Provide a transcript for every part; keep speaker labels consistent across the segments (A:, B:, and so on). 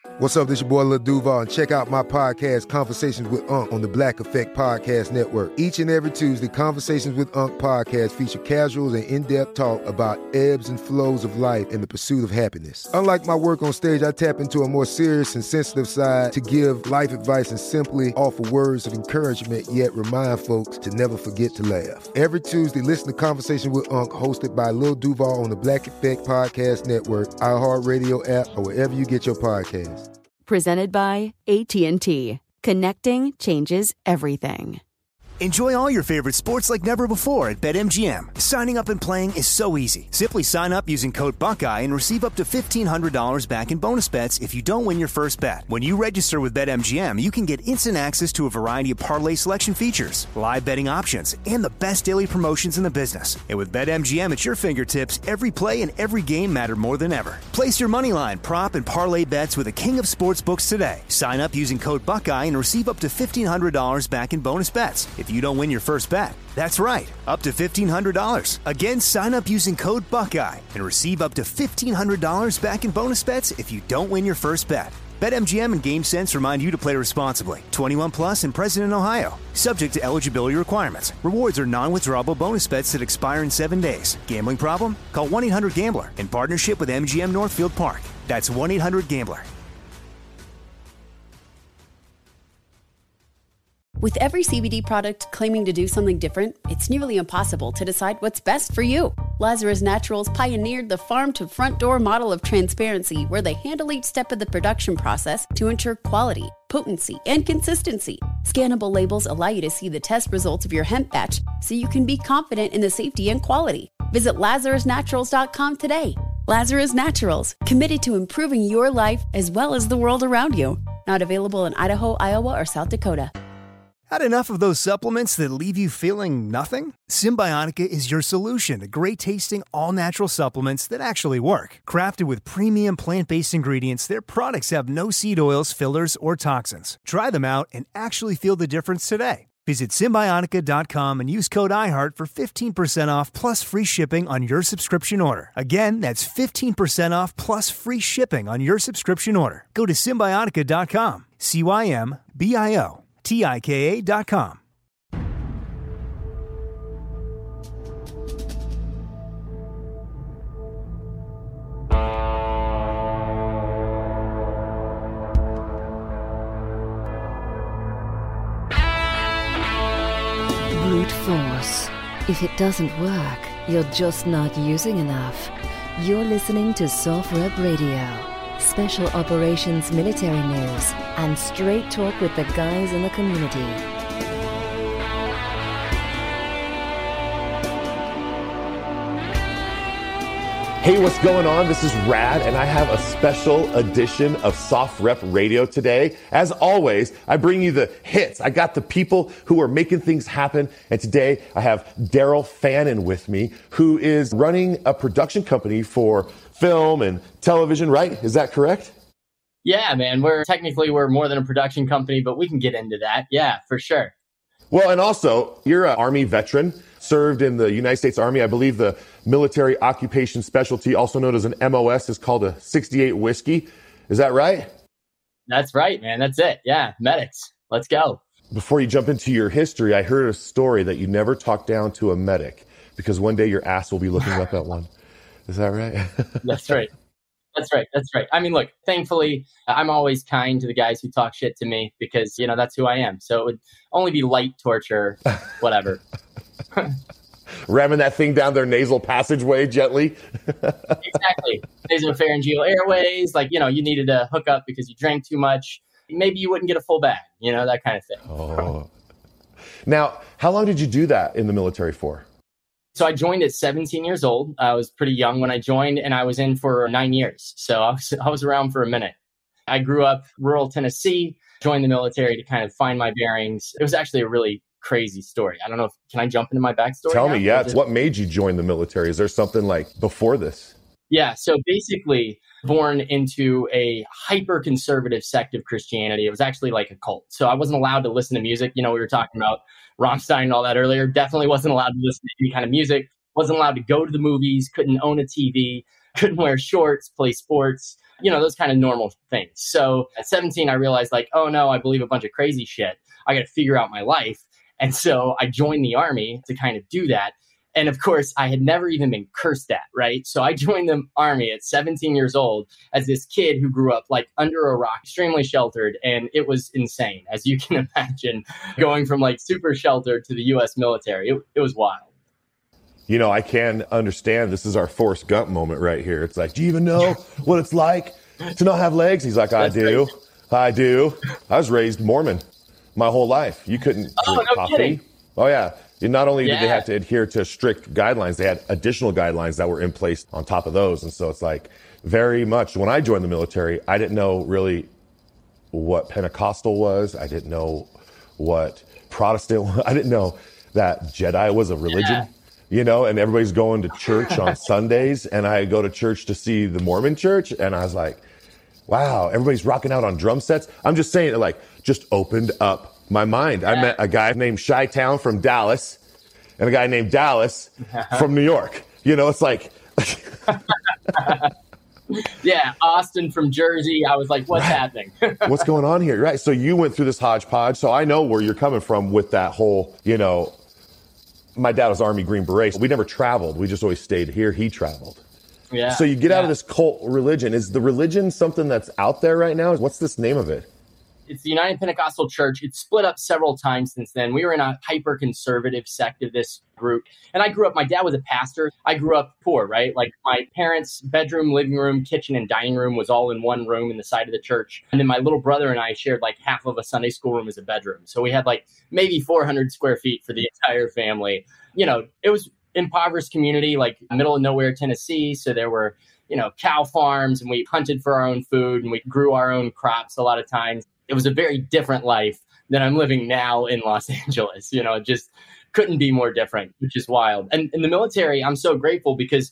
A: What's up, this your boy Lil Duval, and check out my podcast, Conversations with Unc, on the Black Effect Podcast Network. Each and every Tuesday, Conversations with Unc podcast feature casuals and in-depth talk about ebbs and flows of life and the pursuit of happiness. Unlike my work on stage, I tap into a more serious and sensitive side to give life advice and simply offer words of encouragement, yet remind folks to never forget to laugh. Every Tuesday, listen to Conversations with Unc, hosted by Lil Duval on the Black Effect Podcast Network, iHeartRadio app, or wherever you get your podcasts.
B: Presented by AT&T. Connecting changes everything.
C: Enjoy all your favorite sports like never before at BetMGM. Signing up and playing is so easy. Simply sign up using code Buckeye and receive up to $1,500 back in bonus bets if you don't win your first bet. When you register with BetMGM, you can get instant access to a variety of parlay selection features, live betting options, and the best daily promotions in the business. And with BetMGM at your fingertips, every play and every game matter more than ever. Place your moneyline, prop, and parlay bets with the king of sportsbooks today. Sign up using code Buckeye and receive up to $1,500 back in bonus bets if you don't win your first bet. That's right, up to $1,500. Again, sign up using code Buckeye and receive up to $1,500 back in bonus bets if you don't win your first bet. BetMGM and GameSense remind you to play responsibly. 21 plus and present in Ohio. Subject to eligibility requirements. Rewards are non-withdrawable bonus bets that expire in 7 days. Gambling problem? Call 1-800-GAMBLER in partnership with MGM Northfield Park. That's 1-800-GAMBLER.
D: With every CBD product claiming to do something different, it's nearly impossible to decide what's best for you. Lazarus Naturals pioneered the farm-to-front-door model of transparency, where they handle each step of the production process to ensure quality, potency, and consistency. Scannable labels allow you to see the test results of your hemp batch, so you can be confident in the safety and quality. Visit LazarusNaturals.com today. Lazarus Naturals, committed to improving your life as well as the world around you. Not available in Idaho, Iowa, or South Dakota.
C: Had enough of those supplements that leave you feeling nothing? Symbiotica is your solution to great-tasting, all-natural supplements that actually work. Crafted with premium plant-based ingredients, their products have no seed oils, fillers, or toxins. Try them out and actually feel the difference today. Visit Symbiotica.com and use code IHEART for 15% off plus free shipping on your subscription order. Again, that's 15% off plus free shipping on your subscription order. Go to Symbiotica.com, CYMBIOTIKA.com.
E: Brute force. If it doesn't work, you're just not using enough. You're listening to Soft Rep Radio. Special operations military news and straight talk with the guys in the community.
F: Hey, what's going on? This is Rad, and I have a special edition of Soft Rep Radio today. As always, I bring you the hits. I got the people who are making things happen, and today I have Daryl Fannin with me, who is running a production company for film and television, right? Is that correct?
G: Yeah, man. We're more than a production company, but we can get into that. Yeah, for sure.
F: Well, and also, you're an Army veteran, served in the United States Army. I believe the military occupation specialty, also known as an MOS, is called a 68 whiskey. Is that right?
G: That's right, man. That's it. Yeah, medics. Let's go.
F: Before you jump into your history, I heard a story that you never talk down to a medic because one day your ass will be looking up at one. Is that right?
G: That's right. That's right. I mean, look, thankfully, I'm always kind to the guys who talk shit to me because, that's who I am. So it would only be light torture, whatever.
F: Ramming that thing down their nasal passageway gently.
G: Exactly. Nasopharyngeal airways. You needed to hook up because you drank too much. Maybe you wouldn't get a full bag, that kind of thing.
F: Oh. Now, how long did you do that in the military for?
G: So I joined at 17 years old. I was pretty young when I joined, and I was in for 9 years. So I was around for a minute. I grew up rural Tennessee, joined the military to kind of find my bearings. It was actually a really crazy story. I don't know can I jump into my backstory?
F: Tell me, yeah. What made you join the military? Is there something like before this?
G: Yeah. So basically, born into a hyper-conservative sect of Christianity. It was actually like a cult. So I wasn't allowed to listen to music. We were talking about Rammstein and all that earlier. Definitely wasn't allowed to listen to any kind of music. Wasn't allowed to go to the movies. Couldn't own a TV. Couldn't wear shorts, play sports. those kind of normal things. So at 17, I realized like, oh no, I believe a bunch of crazy shit. I got to figure out my life. And so I joined the Army to kind of do that. And of course, I had never even been cursed at, right? So I joined the Army at 17 years old as this kid who grew up like under a rock, extremely sheltered. And it was insane, as you can imagine, going from like super sheltered to the U.S. military. It was wild.
F: I can understand. This is our Forrest Gump moment right here. It's like, do you even know what it's like to not have legs? He's like, I do. I do. I was raised Mormon my whole life. You couldn't drink coffee.
G: Kidding.
F: Oh, yeah. Not only did they have to adhere to strict guidelines, they had additional guidelines that were in place on top of those. And so it's like very much when I joined the military, I didn't know really what Pentecostal was. I didn't know what Protestant was. I didn't know that Jedi was a religion, and everybody's going to church on Sundays. And I go to church to see the Mormon church. And I was like, wow, everybody's rocking out on drum sets. I'm just saying it like just opened up my mind. I met a guy named Chi-Town from Dallas and a guy named Dallas from New York. It's like...
G: Yeah, Austin from Jersey. I was like, what's happening?
F: What's going on here? Right. So you went through this hodgepodge. So I know where you're coming from with that whole, my dad was Army Green Beret. We never traveled. We just always stayed here. He traveled.
G: Yeah.
F: So you get out of this cult religion. Is the religion something that's out there right now? What's this name of it?
G: It's the United Pentecostal Church. It's split up several times since then. We were in a hyper-conservative sect of this group. And I grew up, my dad was a pastor. I grew up poor, right? Like my parents' bedroom, living room, kitchen, and dining room was all in one room in the side of the church. And then my little brother and I shared like half of a Sunday school room as a bedroom. So we had like maybe 400 square feet for the entire family. It was impoverished community, like middle of nowhere, Tennessee. So there were, cow farms, and we hunted for our own food, and we grew our own crops a lot of times. It was a very different life than I'm living now in Los Angeles. It just couldn't be more different, which is wild. And in the military, I'm so grateful because,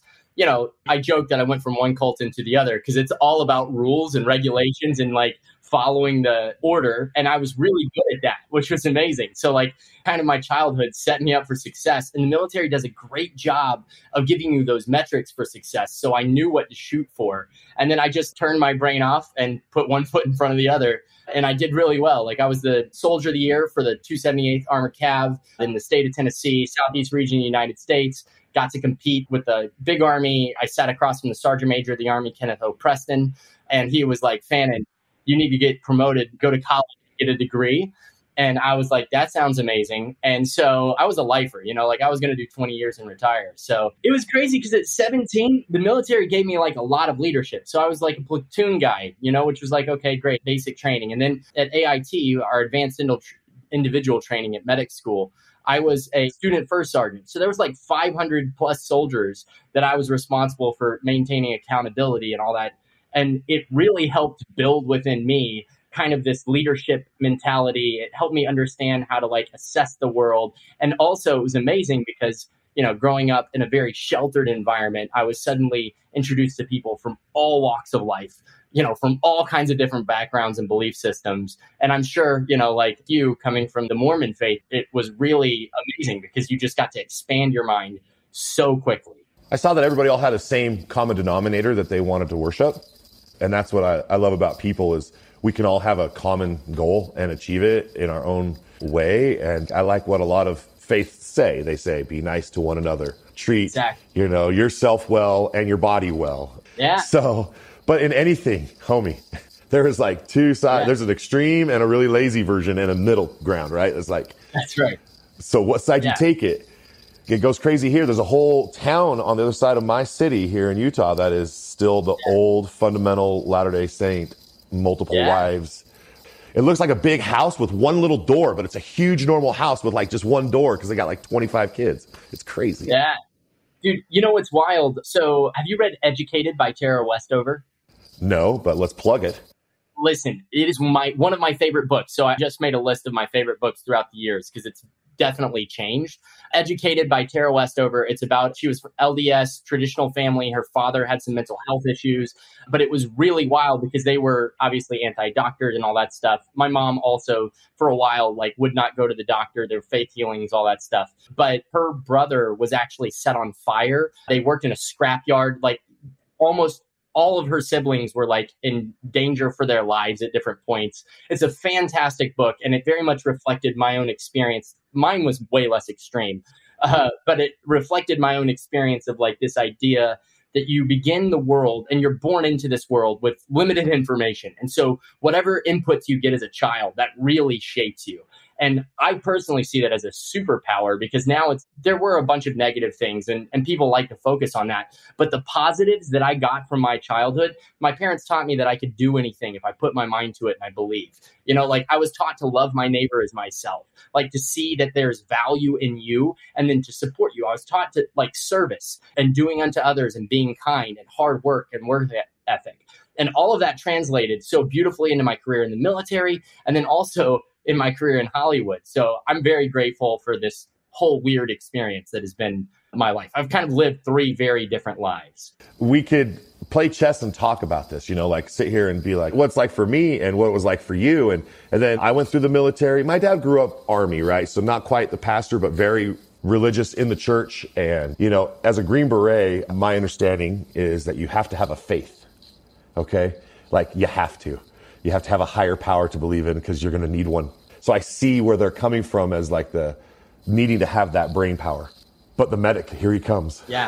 G: I joke that I went from one cult into the other because it's all about rules and regulations and like following the order. And I was really good at that, which was amazing. So like kind of my childhood set me up for success. And the military does a great job of giving you those metrics for success. So I knew what to shoot for. And then I just turned my brain off and put one foot in front of the other. And I did really well. Like I was the Soldier of the Year for the 278th Armored Cav in the state of Tennessee, Southeast region of the United States. Got to compete with the big Army. I sat across from the Sergeant Major of the Army, Kenneth O. Preston. And he was like, Fannin, you need to get promoted, go to college, get a degree. And I was like, that sounds amazing. And so I was a lifer, like I was going to do 20 years and retire. So it was crazy because at 17, the military gave me like a lot of leadership. So I was like a platoon guy, which was like, okay, great, basic training. And then at AIT, our advanced individual training at medic school, I was a student first sergeant. So there was like 500 plus soldiers that I was responsible for maintaining accountability and all that. And it really helped build within me kind of this leadership mentality. It helped me understand how to like assess the world. And also it was amazing because, growing up in a very sheltered environment, I was suddenly introduced to people from all walks of life, from all kinds of different backgrounds and belief systems. And I'm sure, like you coming from the Mormon faith, it was really amazing because you just got to expand your mind so quickly.
F: I saw that everybody all had the same common denominator that they wanted to worship. And that's what I love about people is we can all have a common goal and achieve it in our own way. And I like what a lot of faiths say. They say, be nice to one another, treat, yourself well and your body well.
G: Yeah.
F: So, but in anything, homie, there is like two sides. Yeah. There's an extreme and a really lazy version and a middle ground, right? It's like,
G: that's right.
F: So what side you take it? It goes crazy here. There's a whole town on the other side of my city here in Utah that is still the old fundamental Latter-day Saint, multiple wives. It looks like a big house with one little door, but it's a huge normal house with like just one door because they got like 25 kids. It's crazy.
G: Yeah. Dude, you know what's wild? So have you read Educated by Tara Westover?
F: No, but let's plug it.
G: Listen, it is one of my favorite books. So I just made a list of my favorite books throughout the years because it's definitely changed. Educated by Tara Westover. It's about, she was from LDS, traditional family. Her father had some mental health issues, but it was really wild because they were obviously anti-doctored and all that stuff. My mom also, for a while, like would not go to the doctor, their faith healings, all that stuff. But her brother was actually set on fire. They worked in a scrapyard, like almost all of her siblings were like in danger for their lives at different points. It's a fantastic book, and it very much reflected my own experience. Mine was way less extreme, but it reflected my own experience of like this idea that you begin the world and you're born into this world with limited information. And so whatever inputs you get as a child, that really shapes you. And I personally see that as a superpower, because now there were a bunch of negative things and people like to focus on that. But the positives that I got from my childhood, my parents taught me that I could do anything if I put my mind to it and I believed. Like I was taught to love my neighbor as myself, like to see that there's value in you and then to support you. I was taught to like service and doing unto others and being kind and hard work and work ethic. And all of that translated so beautifully into my career in the military and then also in my career in Hollywood. So I'm very grateful for this whole weird experience that has been my life. I've kind of lived 3 very different lives.
F: We could play chess and talk about this, like sit here and be like, what's like for me and what it was like for you. And then I went through the military. My dad grew up Army, right? So not quite the pastor, but very religious in the church. And, as a Green Beret, my understanding is that you have to have a faith. Okay? Like you have to. You have to have a higher power to believe in because you're going to need one. So I see where they're coming from as like the needing to have that brain power. But the medic, here he comes.
G: Yeah.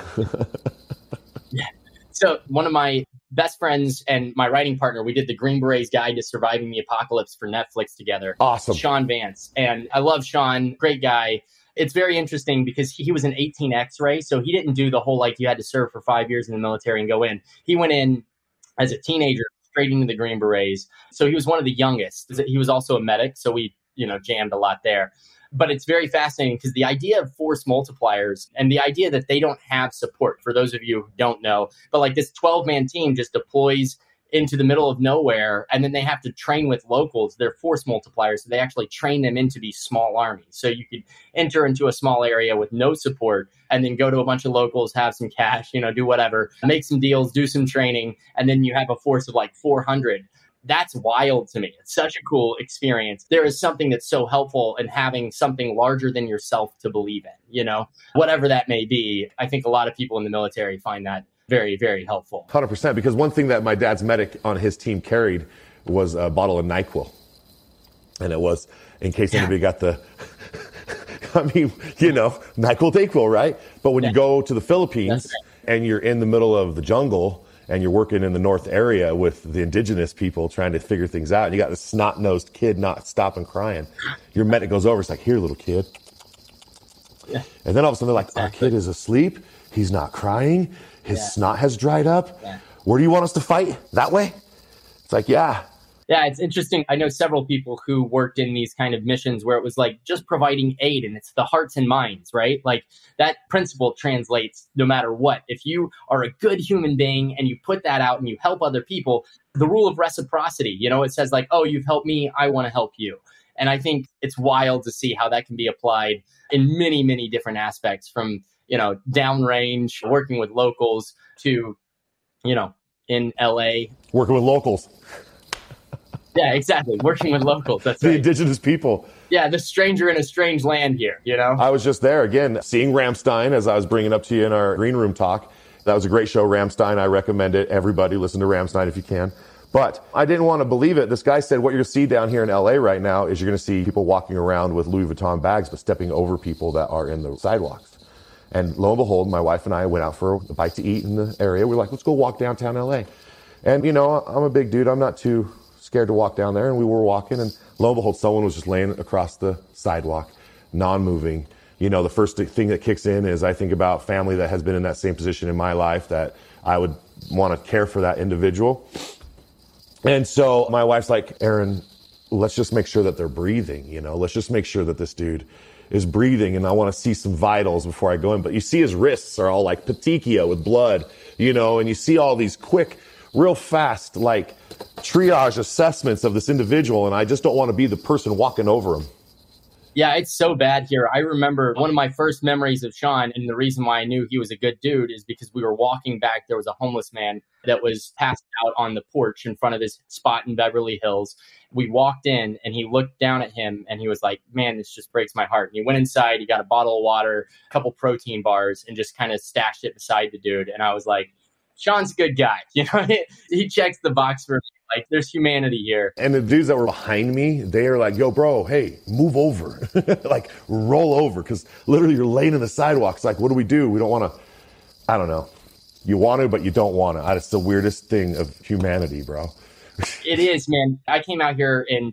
G: Yeah. So one of my best friends and my writing partner, we did the Green Berets Guide to Surviving the Apocalypse for Netflix together.
F: Awesome.
G: Sean Vance. And I love Sean, great guy. It's very interesting because he was an 18 X-ray. So he didn't do the whole, like you had to serve for 5 years in the military and go in. He went in as a teenager, straight into the Green Berets. So he was one of the youngest. He was also a medic. So we, jammed a lot there. But it's very fascinating because the idea of force multipliers and the idea that they don't have support, for those of you who don't know, but like this 12-man team just deploys into the middle of nowhere, and then they have to train with locals. They're force multipliers, so they actually train them into these small armies. So you could enter into a small area with no support and then go to a bunch of locals, have some cash, do whatever, make some deals, do some training, and then you have a force of like 400. That's wild to me. It's such a cool experience. There is something that's so helpful in having something larger than yourself to believe in, whatever that may be. I think a lot of people in the military find that very, very helpful.
F: 100%. Because one thing that my dad's medic on his team carried was a bottle of NyQuil. And it was in case anybody got the, NyQuil, DayQuil, right? But when you go to the Philippines and you're in the middle of the jungle and you're working in the north area with the indigenous people trying to figure things out, and you got this snot-nosed kid not stopping crying, your medic goes over, it's like, here, little kid. Yeah. And then all of a sudden they're like, our kid is asleep. He's not crying. His snot has dried up. Yeah. Where do you want us to fight? That way? It's like, yeah.
G: Yeah, it's interesting. I know several people who worked in these kind of missions where it was like just providing aid, and it's the hearts and minds, right? Like that principle translates no matter what. If you are a good human being and you put that out and you help other people, the rule of reciprocity, it says like, oh, you've helped me, I want to help you. And I think it's wild to see how that can be applied in many, many different aspects, from, downrange, working with locals, to, in LA.
F: Working with locals.
G: Yeah, exactly. Working with locals. That's
F: the
G: right.
F: indigenous people.
G: Yeah, the stranger in a strange land here,
F: I was just there again, seeing Rammstein, as I was bringing up to you in our green room talk. That was a great show, Rammstein. I recommend it. Everybody listen to Rammstein if you can. But I didn't want to believe it. This guy said, what you're going to see down here in LA right now is you're going to see people walking around with Louis Vuitton bags, but stepping over people that are in the sidewalks. And lo and behold, my wife and I went out for a bite to eat in the area. We're like, let's go walk downtown LA. And, I'm a big dude. I'm not too scared to walk down there. And we were walking, and lo and behold, someone was just laying across the sidewalk, non-moving. The first thing that kicks in is I think about family that has been in that same position in my life, that I would want to care for that individual. And so my wife's like, Aaron, let's just make sure that they're breathing. Let's just make sure that this dude is breathing, and I want to see some vitals before I go in. But you see his wrists are all like petechia with blood, and you see all these quick, real fast, like triage assessments of this individual. And I just don't want to be the person walking over him.
G: Yeah, it's so bad here. I remember one of my first memories of Sean, and the reason why I knew he was a good dude is because we were walking back. There was a homeless man that was passed out on the porch in front of his spot in Beverly Hills. We walked in, and he looked down at him, and he was like, man, this just breaks my heart. And he went inside, he got a bottle of water, a couple protein bars, and just kind of stashed it beside the dude. And I was like, Sean's a good guy. He checks the box for me. Like, there's humanity here.
F: And the dudes that were behind me, they are like, yo, bro, hey, move over. Like, roll over. Because literally you're laying in the sidewalk. It's like, what do? We don't want to, I don't know. You want to, but you don't want to. It's the weirdest thing of humanity, bro.
G: It is, man. I came out here in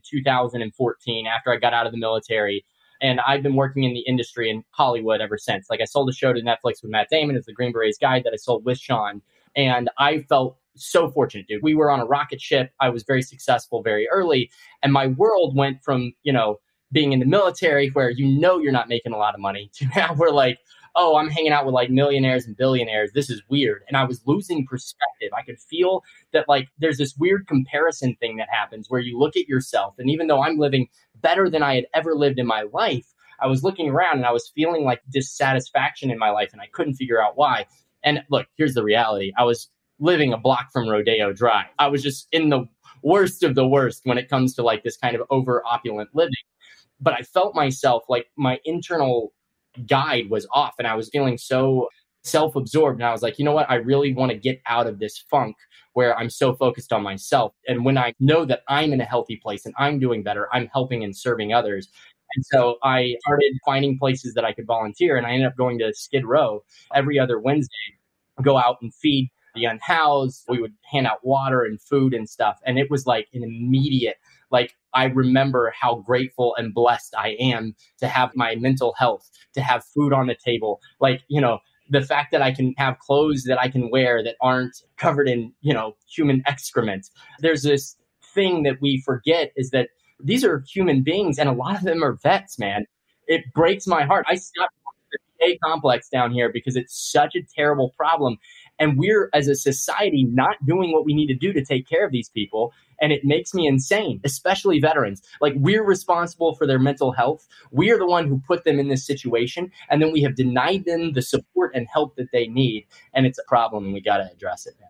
G: 2014 after I got out of the military. And I've been working in the industry in Hollywood ever since. Like, I sold a show to Netflix with Matt Damon as the Green Berets guide that I sold with Sean. And I felt so fortunate, dude. We were on a rocket ship. I was very successful very early. And my world went from, being in the military where you're not making a lot of money to now we're like, oh, I'm hanging out with like millionaires and billionaires. This is weird. And I was losing perspective. I could feel that like there's this weird comparison thing that happens where you look at yourself. And even though I'm living better than I had ever lived in my life, I was looking around and I was feeling like dissatisfaction in my life and I couldn't figure out why. And look, here's the reality. I was living a block from Rodeo Drive. I was just in the worst of the worst when it comes to like this kind of over opulent living. But I felt myself like my internal guide was off and I was feeling so self-absorbed. And I was like, you know what? I really want to get out of this funk where I'm so focused on myself. And when I know that I'm in a healthy place and I'm doing better, I'm helping and serving others. And so I started finding places that I could volunteer. And I ended up going to Skid Row every other Wednesday, go out and feed the unhoused. We would hand out water and food and stuff. And it was like an immediate, like, I remember how grateful and blessed I am to have my mental health, to have food on the table. Like, the fact that I can have clothes that I can wear that aren't covered in, human excrement. There's this thing that we forget is that these are human beings and a lot of them are vets, man. It breaks my heart. I stopped the VA complex down here because it's such a terrible problem. And we're, as a society, not doing what we need to do to take care of these people. And it makes me insane, especially veterans. Like, we're responsible for their mental health. We are the one who put them in this situation. And then we have denied them the support and help that they need. And it's a problem, and we got to address it, man.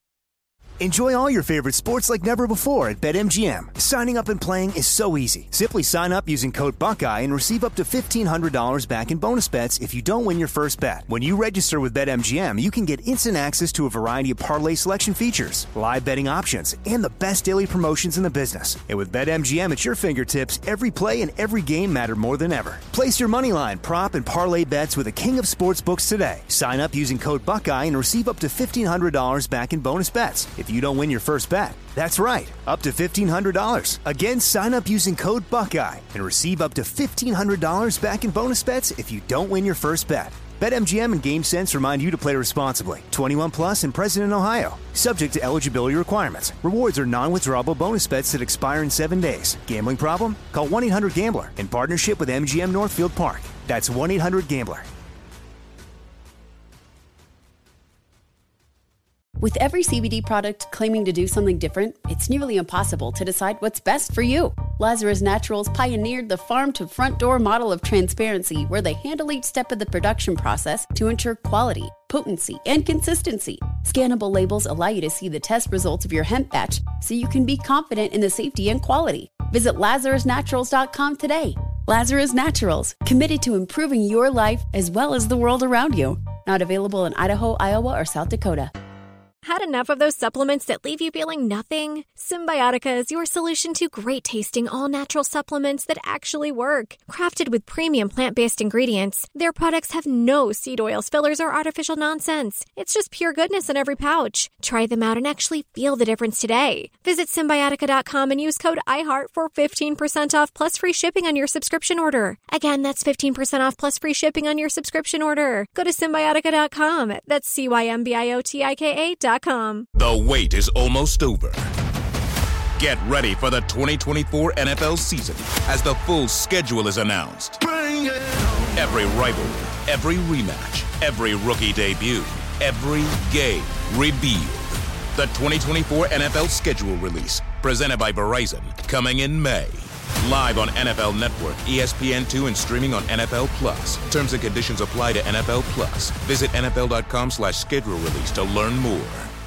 C: Enjoy all your favorite sports like never before at BetMGM. Signing up and playing is so easy. Simply sign up using code Buckeye and receive up to $1,500 back in bonus bets if you don't win your first bet. When you register with BetMGM, you can get instant access to a variety of parlay selection features, live betting options, and the best daily promotions in the business. And with BetMGM at your fingertips, every play and every game matter more than ever. Place your moneyline, prop, and parlay bets with the king of sportsbooks today. Sign up using code Buckeye and receive up to $1,500 back in bonus bets if you don't win your first bet. That's right, up to $1,500. Again, sign up using code Buckeye and receive up to $1,500 back in bonus bets if you don't win your first bet. BetMGM and GameSense remind you to play responsibly. 21 plus and present in Ohio. Subject to eligibility requirements. Rewards are non-withdrawable bonus bets that expire in 7 days. Gambling problem? Call 1-800-GAMBLER in partnership with MGM Northfield Park. That's 1-800-GAMBLER.
D: With every CBD product claiming to do something different, it's nearly impossible to decide what's best for you. Lazarus Naturals pioneered the farm-to-front-door model of transparency where they handle each step of the production process to ensure quality, potency, and consistency. Scannable labels allow you to see the test results of your hemp batch so you can be confident in the safety and quality. Visit LazarusNaturals.com today. Lazarus Naturals, committed to improving your life as well as the world around you. Not available in Idaho, Iowa, or South Dakota.
H: Had enough of those supplements that leave you feeling nothing? Symbiotica is your solution to great-tasting, all-natural supplements that actually work. Crafted with premium plant-based ingredients, their products have no seed oils, fillers, or artificial nonsense. It's just pure goodness in every pouch. Try them out and actually feel the difference today. Visit Symbiotica.com and use code IHEART for 15% off plus free shipping on your subscription order. Again, that's 15% off plus free shipping on your subscription order. Go to Symbiotica.com. That's CYMBIOTIKA.com.
I: The wait is almost over. Get ready for the 2024 NFL season as the full schedule is announced. Every rivalry, every rematch, every rookie debut, every game revealed. The 2024 NFL schedule release, presented by Verizon, coming in May. Live on NFL Network, ESPN2, and streaming on NFL Plus. Terms and conditions apply to NFL Plus. Visit NFL.com/schedule release to learn more.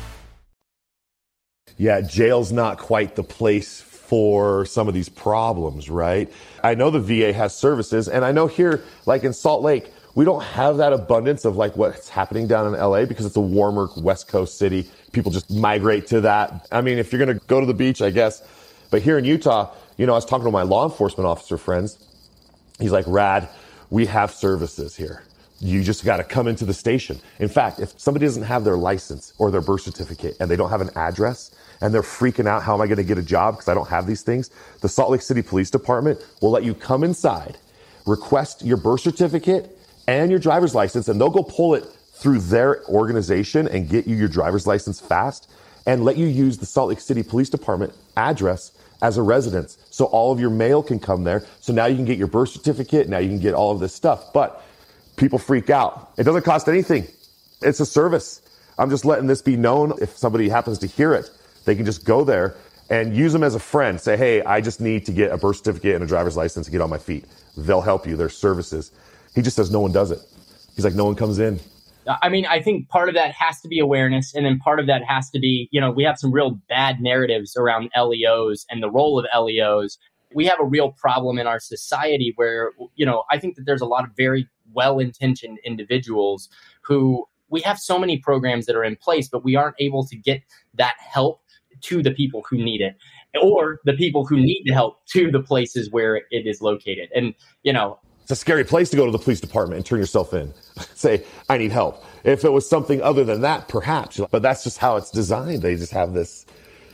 F: Yeah, jail's not quite the place for some of these problems, right? I know the VA has services, and I know here, like in Salt Lake, We don't have that abundance of like what's happening down in LA because it's a warmer West Coast city. People just migrate to that. I mean, if you're going to go to the beach, I guess. But here in Utah, I was talking to my law enforcement officer friends. He's like, Rad, we have services here. You just got to come into the station. In fact, if somebody doesn't have their license or their birth certificate and they don't have an address and they're freaking out, how am I going to get a job because I don't have these things? The Salt Lake City Police Department will let you come inside, request your birth certificate and your driver's license, and they'll go pull it through their organization and get you your driver's license fast and let you use the Salt Lake City Police Department address as a residence. So all of your mail can come there. So now you can get your birth certificate. Now you can get all of this stuff. But people freak out. It doesn't cost anything. It's a service. I'm just letting this be known. If somebody happens to hear it, they can just go there and use them as a friend. Say, hey, I just need to get a birth certificate and a driver's license to get on my feet. They'll help you. There's services. He just says no one does it. He's like, no one comes in.
G: I mean, I think part of that has to be awareness. And then part of that has to be, we have some real bad narratives around LEOs and the role of LEOs. We have a real problem in our society where, I think that there's a lot of very well-intentioned individuals who we have so many programs that are in place, but we aren't able to get that help to the people who need it, or the people who need the help to the places where it is located. And,
F: it's a scary place to go to the police department and turn yourself in. Say, I need help. If it was something other than that, perhaps. But that's just how it's designed. They just have this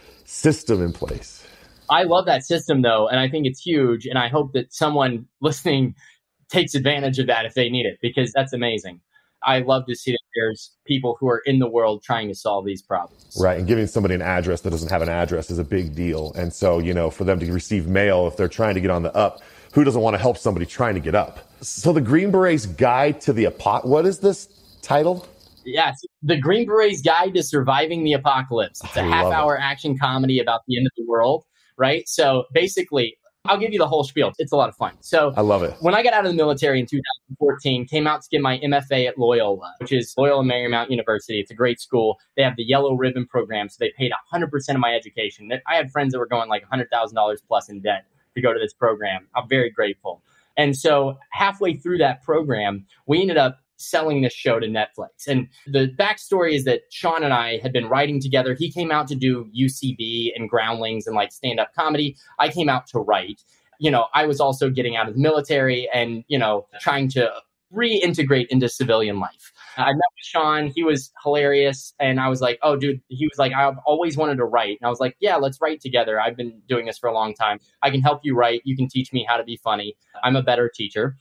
F: system in place.
G: I love that system, though, and I think it's huge. And I hope that someone listening takes advantage of that if they need it, because that's amazing. I love to see that there's people who are in the world trying to solve these problems.
F: Right. And giving somebody an address that doesn't have an address is a big deal. And so, for them to receive mail, if they're trying to get on the up, who doesn't want to help somebody trying to get up? So the Green Berets Guide to the Apocalypse. What is this title?
G: Yes, the Green Berets Guide to Surviving the Apocalypse. It's a half-hour action comedy about the end of the world, right? So basically, I'll give you the whole spiel. It's a lot of fun. So
F: I love it.
G: When I got out of the military in 2014, came out to get my MFA at Loyola, which is Loyola Marymount University. It's a great school. They have the Yellow Ribbon program, so they paid 100% of my education. I had friends that were going like $100,000 plus in debt to go to this program. I'm very grateful. And so halfway through that program, we ended up selling this show to Netflix. And the backstory is that Sean and I had been writing together. He came out to do UCB and Groundlings and like stand-up comedy. I came out to write. I was also getting out of the military and, trying to reintegrate into civilian life. I met with Sean. He was hilarious. And I was like, oh, dude, he was like, I've always wanted to write. And I was like, yeah, let's write together. I've been doing this for a long time. I can help you write. You can teach me how to be funny. I'm a better teacher.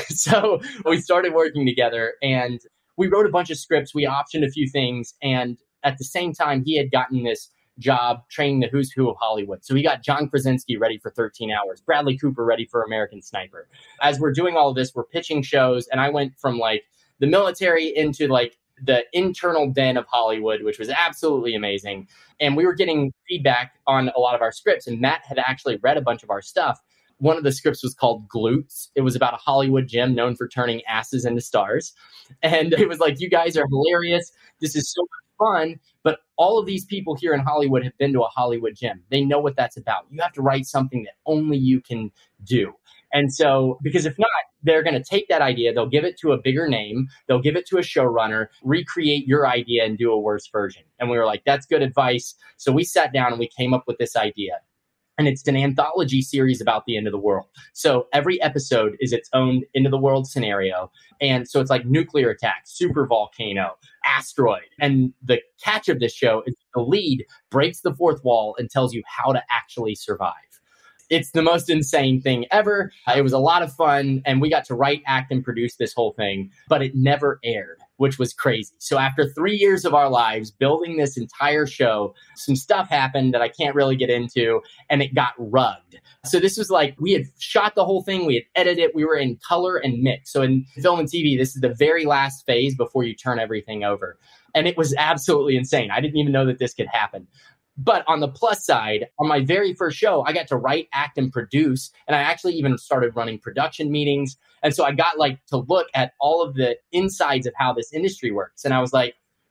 G: So we started working together and we wrote a bunch of scripts. We optioned a few things. And at the same time, he had gotten this job training the who's who of Hollywood. So he got John Krasinski ready for 13 Hours, Bradley Cooper ready for American Sniper. As we're doing all of this, we're pitching shows. And I went from like the military into like the internal den of Hollywood, which was absolutely amazing. And we were getting feedback on a lot of our scripts. And Matt had actually read a bunch of our stuff. One of the scripts was called Glutes. It was about a Hollywood gym known for turning asses into stars. And it was like, you guys are hilarious. This is so much fun. But all of these people here in Hollywood have been to a Hollywood gym. They know what that's about. You have to write something that only you can do. And so, because if not, they're going to take that idea, they'll give it to a bigger name, they'll give it to a showrunner, recreate your idea and do a worse version. And we were like, that's good advice. So we sat down and we came up with this idea. And it's an anthology series about the end of the world. So every episode is its own end of the world scenario. And so it's like nuclear attack, super volcano, asteroid. And the catch of this show is the lead breaks the fourth wall and tells you how to actually survive. It's the most insane thing ever. It was a lot of fun. And we got to write, act, and produce this whole thing. But it never aired, which was crazy. So after 3 years of our lives building this entire show, some stuff happened that I can't really get into, and it got rugged. So this was like, we had shot the whole thing, we had edited it, we were in color and mix. So in film and TV, this is the very last phase before you turn everything over. And it was absolutely insane. I didn't even know that this could happen. But on the plus side, on my very first show, I got to write, act, and produce. And I actually even started running production meetings. And so I got like to look at all of the insides of how this industry works. And I was like,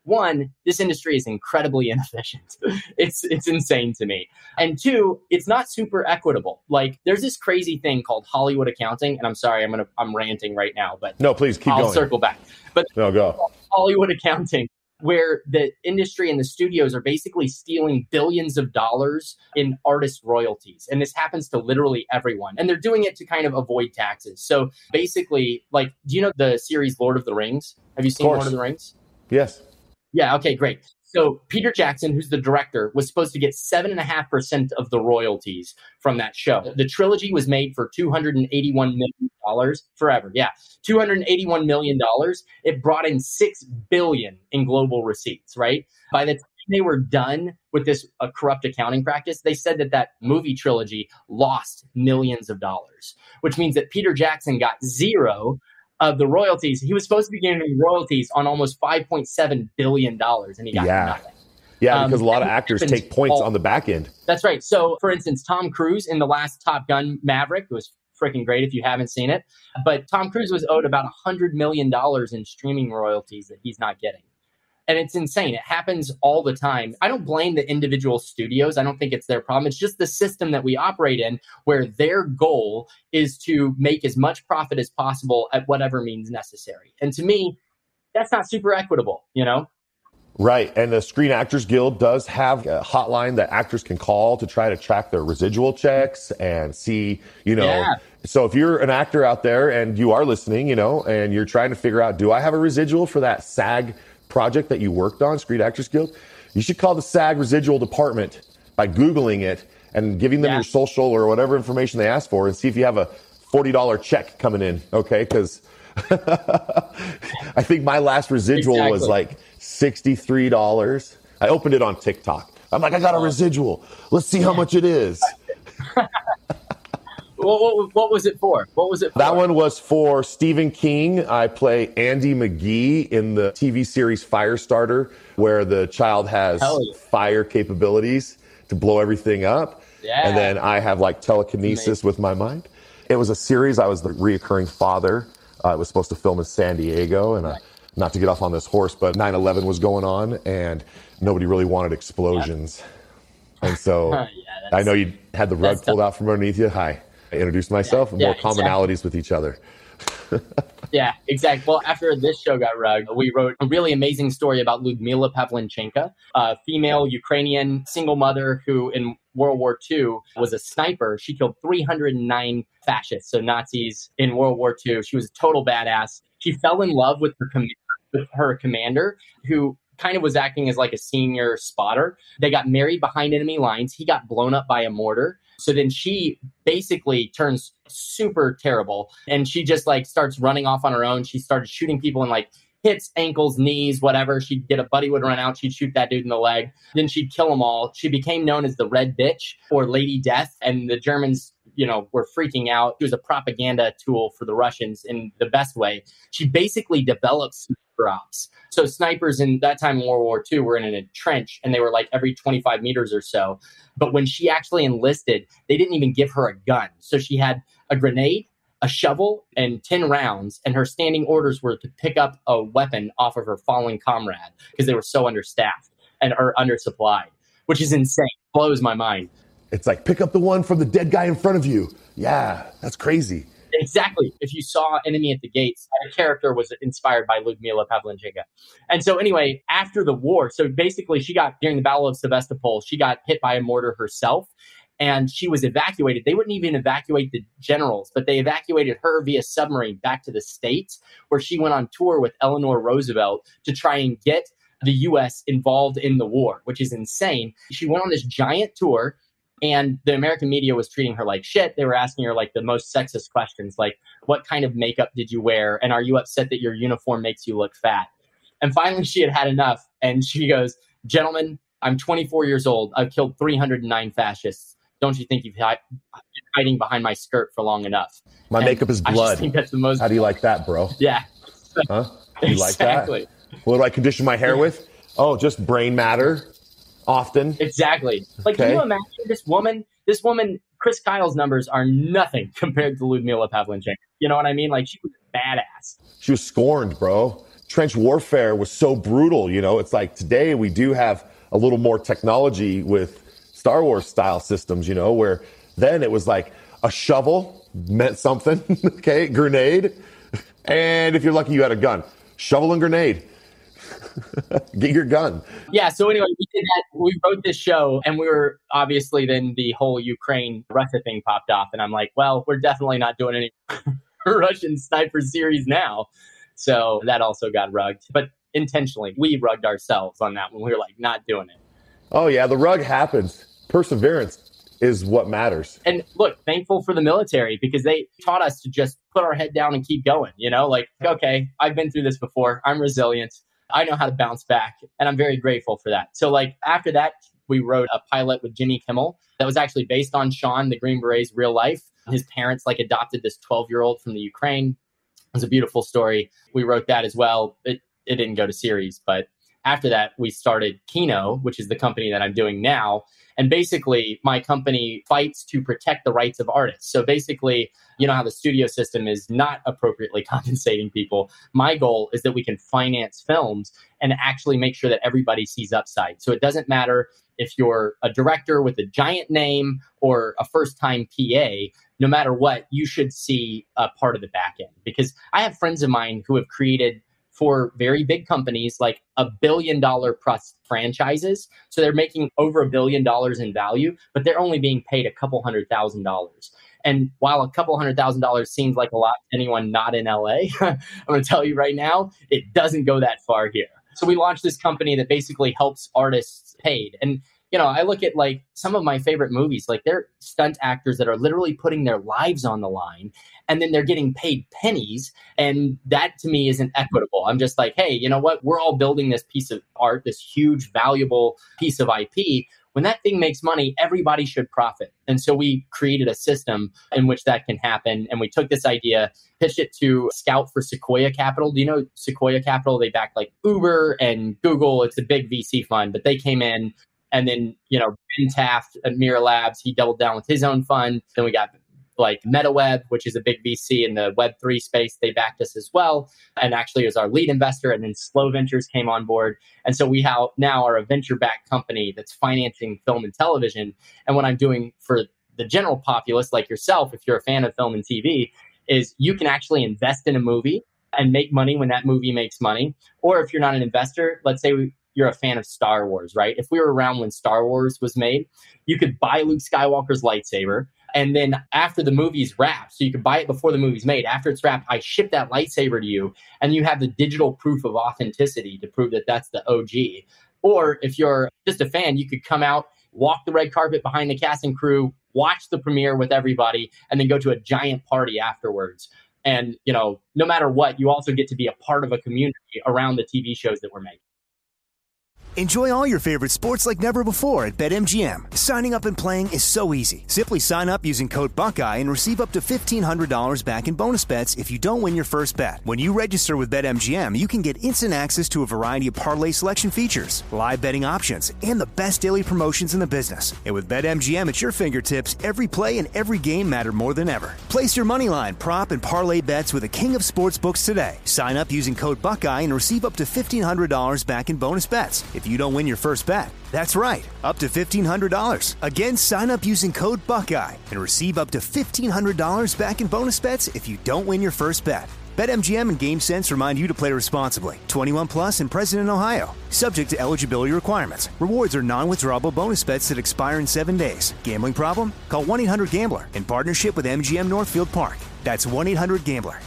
G: one, this industry is incredibly inefficient. It's insane to me. And two, it's not super equitable. Like there's this crazy thing called Hollywood accounting. And I'm sorry, I'm ranting right now, but
F: no, please keep going.
G: I'll circle back. But
F: no, go.
G: Hollywood accounting, where the industry and the studios are basically stealing billions of dollars in artist royalties. And this happens to literally everyone. And they're doing it to kind of avoid taxes. So basically, like, do you know the series Lord of the Rings? Have you seen Lord of the Rings?
F: Yes. Yeah,
G: okay, great. So Peter Jackson, who's the director, was supposed to get 7.5% of the royalties from that show. The trilogy was made for $281 million forever. Yeah, $281 million. It brought in $6 billion in global receipts, right? By the time they were done with this corrupt accounting practice, they said that movie trilogy lost millions of dollars, which means that Peter Jackson got zero of the royalties. He was supposed to be getting royalties on almost $5.7 billion, and he got nothing.
F: Yeah, because a lot of actors take points on the back end.
G: That's right. So, for instance, Tom Cruise in the last Top Gun Maverick was freaking great if you haven't seen it. But Tom Cruise was owed about $100 million in streaming royalties that he's not getting. And it's insane. It happens all the time. I don't blame the individual studios. I don't think it's their problem. It's just the system that we operate in, where their goal is to make as much profit as possible at whatever means necessary. And to me, that's not super equitable, you know?
F: Right. And the Screen Actors Guild does have a hotline that actors can call to try to track their residual checks and see, So if you're an actor out there and you are listening, and you're trying to figure out, do I have a residual for that SAG project that you worked on, Screen Actors Guild? You should call the SAG residual department by Googling it and giving them your social or whatever information they ask for, and see if you have a $40 check coming in. Okay. Because I think my last residual was like $63. I opened it on TikTok. I'm like, I got a residual. Let's see how much it is.
G: What was it for?
F: That one was for Stephen King. I play Andy McGee in the TV series Firestarter, where the child has fire capabilities to blow everything up. Yeah. And then I have like telekinesis with my mind. It was a series. I was the reoccurring father. I was supposed to film in San Diego, and not to get off on this horse, but 9/11 was going on, and nobody really wanted explosions. Yeah. And so I know you had the rug pulled out from underneath you. Hi. I introduced myself and more commonalities with each other.
G: Yeah, exactly. Well, after this show got rugged, we wrote a really amazing story about Ludmila Pavlyuchenko, a female Ukrainian single mother who in World War II was a sniper. She killed 309 fascists, so Nazis in World War II. She was a total badass. She fell in love with her commander, who kind of was acting as like a senior spotter. They got married behind enemy lines. He got blown up by a mortar. So then she basically turns super terrible, and she just like starts running off on her own. She started shooting people in like hits, ankles, knees, whatever. She'd get a buddy would run out. She'd shoot that dude in the leg. Then she'd kill them all. She became known as the Red Bitch or Lady Death. And the Germans, were freaking out. She was a propaganda tool for the Russians in the best way. She basically developed sniper ops. So snipers in that time in World War II were in a trench, and they were like every 25 meters or so. But when she actually enlisted, they didn't even give her a gun. So she had a grenade, a shovel, and 10 rounds. And her standing orders were to pick up a weapon off of her fallen comrade because they were so understaffed or undersupplied, which is insane. Blows my mind.
F: It's like, pick up the one from the dead guy in front of you. Yeah, that's crazy.
G: Exactly. If you saw Enemy at the Gates, the character was inspired by Ludmila Pavlyuchenko. And so anyway, after the war, so basically during the Battle of Sevastopol, she got hit by a mortar herself, and she was evacuated. They wouldn't even evacuate the generals, but they evacuated her via submarine back to the States, where she went on tour with Eleanor Roosevelt to try and get the U.S. involved in the war, which is insane. She went on this giant tour, and the American media was treating her like shit. They were asking her like the most sexist questions, like, what kind of makeup did you wear? And are you upset that your uniform makes you look fat? And finally, she had enough. And she goes, gentlemen, I'm 24 years old. I've killed 309 fascists. Don't you think you've been hiding behind my skirt for long enough?
F: My makeup is blood.
G: I just think that's the most...
F: How do you like that, bro?
G: Yeah.
F: Huh? You like that? What do I condition my hair with? Oh, just brain matter. Often. Exactly. Like, Can you imagine this woman, Chris Kyle's numbers are nothing compared to Ludmila Pavlyuchenko. You know what I mean? Like, she was a badass. She was scorned, bro. trench warfare was so brutal. You know, it's like today we do have a little more technology with Star Wars style systems, you know, where then it was like a shovel meant something, okay, grenade. And if you're lucky, you had a gun. Shovel and grenade. Get your gun.
G: Yeah, so anyway, we did that. We wrote this show, and we were obviously then the whole Ukraine-Russia thing popped off. And I'm like, well, we're definitely not doing any Russian sniper series now. So that also got rugged. But intentionally, we rugged ourselves on that one. We were like, not doing it.
F: Oh, yeah, the rug happens. Perseverance is what matters.
G: And look, thankful for the military because they taught us to just put our head down and keep going. You know, like, okay, I've been through this before. I'm resilient. I know how to bounce back. And I'm very grateful for that. So like after that, we wrote a pilot with Jimmy Kimmel that was actually based on Sean, the Green Beret's real life. His parents like adopted this 12-year-old from the Ukraine. It was a beautiful story. We wrote that as well. It didn't go to series, but after that, we started Kino, which is the company that I'm doing now. And basically, my company fights to protect the rights of artists. So basically, you know how the studio system is not appropriately compensating people. My goal is that we can finance films and actually make sure that everybody sees upside. So it doesn't matter if you're a director with a giant name or a first-time PA, no matter what, you should see a part of the back end. Because I have friends of mine who have created for very big companies like $1 billion plus franchises. So they're making over $1 billion in value, but they're only being paid a couple $100,000. And while a couple $100,000 seems like a lot to anyone not in LA, I'm going to tell you right now, it doesn't go that far here. So we launched this company that basically helps artists paid. And you know, I look at like some of my favorite movies, like they're stunt actors that are literally putting their lives on the line and then they're getting paid pennies. And that to me isn't equitable. I'm just like, hey, you know what? We're all building this piece of art, this huge, valuable piece of IP. When that thing makes money, everybody should profit. And so we created a system in which that can happen. And we took this idea, pitched it to Scout for Sequoia Capital. Do you know Sequoia Capital? They back like Uber and Google. It's a big VC fund, but they came in. And then, you know, Ben Taft at Mira Labs, he doubled down with his own fund. Then we got like MetaWeb, which is a big VC in the Web3 space. They backed us as well. And actually it was our lead investor. And then Slow Ventures came on board. And so we now are a venture-backed company that's financing film and television. And what I'm doing for the general populace like yourself, if you're a fan of film and TV, is you can actually invest in a movie and make money when that movie makes money. Or if you're not an investor, let's say you're a fan of Star Wars, right? If we were around when Star Wars was made, you could buy Luke Skywalker's lightsaber. And then after the movie's wrapped, so you could buy it before the movie's made. After it's wrapped, I ship that lightsaber to you. And you have the digital proof of authenticity to prove that that's the OG. Or if you're just a fan, you could come out, walk the red carpet behind the cast and crew, watch the premiere with everybody, and then go to a giant party afterwards. And, you know, no matter what, you also get to be a part of a community around the TV shows that we're making.
C: Enjoy all your favorite sports like never before at BetMGM. Signing up and playing is so easy. Simply sign up using code Buckeye and receive up to $1,500 back in bonus bets if you don't win your first bet. When you register with BetMGM, you can get instant access to a variety of parlay selection features, live betting options, and the best daily promotions in the business. And with BetMGM at your fingertips, every play and every game matter more than ever. Place your moneyline, prop, and parlay bets with the king of sportsbooks today. Sign up using code Buckeye and receive up to $1,500 back in bonus bets if you don't win your first bet. That's right, up to $1,500. Again, sign up using code Buckeye and receive up to $1,500 back in bonus bets if you don't win your first bet. BetMGM and GameSense remind you to play responsibly. 21 plus and present in Ohio. Subject to eligibility requirements. Rewards are non-withdrawable bonus bets that expire in 7 days. Gambling problem? Call 1-800-GAMBLER in partnership with MGM Northfield Park. That's 1-800-GAMBLER.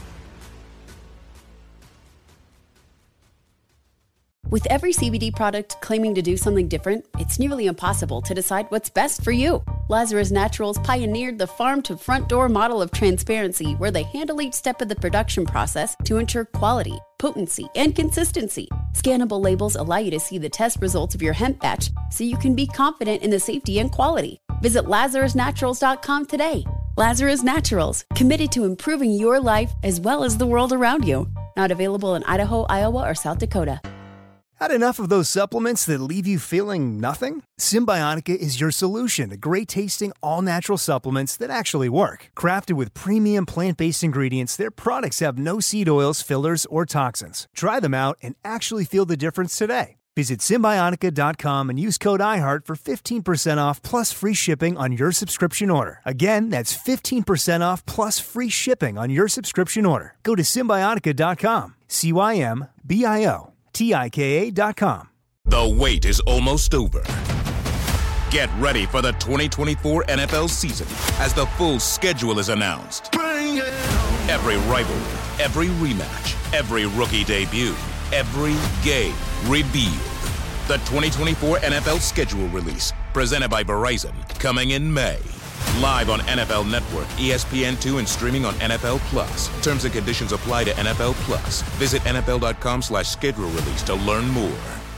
D: With every CBD product claiming to do something different, it's nearly impossible to decide what's best for you. Lazarus Naturals pioneered the farm-to-front-door model of transparency where they handle each step of the production process to ensure quality, potency, and consistency. Scannable labels allow you to see the test results of your hemp batch so you can be confident in the safety and quality. Visit LazarusNaturals.com today. Lazarus Naturals, committed to improving your life as well as the world around you. Not available in Idaho, Iowa, or South Dakota.
C: Had enough of those supplements that leave you feeling nothing? Symbiotica is your solution to great-tasting, all-natural supplements that actually work. Crafted with premium plant-based ingredients, their products have no seed oils, fillers, or toxins. Try them out and actually feel the difference today. Visit Symbiotica.com and use code IHEART for 15% off plus free shipping on your subscription order. Again, that's 15% off plus free shipping on your subscription order. Go to Symbiotica.com, CYMBIOTIKA.com.
I: The wait is almost over. Get ready for the 2024 NFL season as the full schedule is announced. Every rivalry, every rematch, every rookie debut, every game revealed. The 2024 NFL schedule release, presented by Verizon, coming in May. Live on NFL Network, ESPN2, and streaming on NFL Plus. Terms and conditions apply to NFL Plus. Visit NFL.com/schedule release to learn more.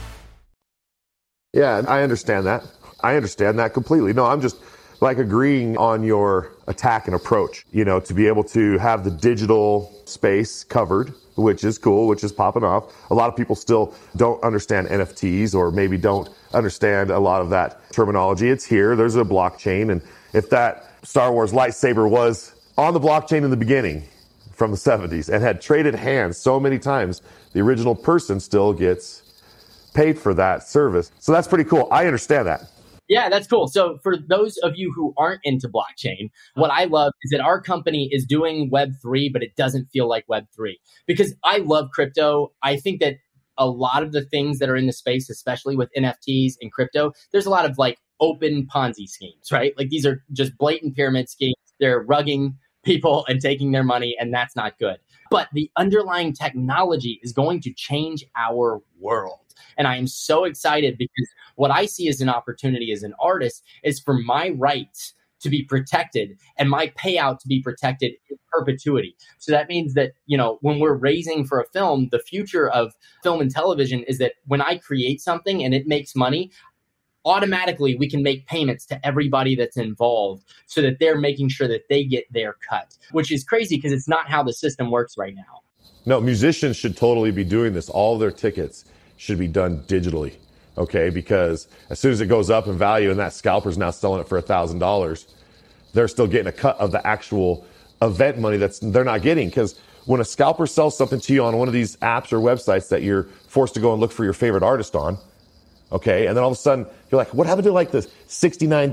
F: Yeah, I understand that. I understand that completely. No, I'm just like agreeing on your attack and approach, you know, to be able to have the digital space covered, which is cool, which is popping off. A lot of people still don't understand NFTs or maybe don't understand a lot of that terminology. It's here. There's a blockchain. And if that Star Wars lightsaber was on the blockchain in the beginning from the 70s and had traded hands so many times, the original person still gets paid for that service. So that's pretty cool. I understand that.
G: Yeah, that's cool. So for those of you who aren't into blockchain, what I love is that our company is doing Web3, but it doesn't feel like Web3. Because I love crypto. I think that a lot of the things that are in the space, especially with NFTs and crypto, there's a lot of like open Ponzi schemes, right? Like these are just blatant pyramid schemes. They're rugging people and taking their money, and that's not good. But the underlying technology is going to change our world. And I am so excited because what I see as an opportunity as an artist is for my rights to be protected and my payout to be protected in perpetuity. So that means that, you know, when we're raising for a film, the future of film and television is that when I create something and it makes money, automatically we can make payments to everybody that's involved so that they're making sure that they get their cut, which is crazy because it's not how the system works right now.
F: No, musicians should totally be doing this. All their tickets should be done digitally, okay? Because as soon as it goes up in value and that scalper's now selling it for $1,000, they're still getting a cut of the actual event money they're not getting. Because when a scalper sells something to you on one of these apps or websites that you're forced to go and look for your favorite artist on, okay, and then all of a sudden you're like, what happened to like the $69,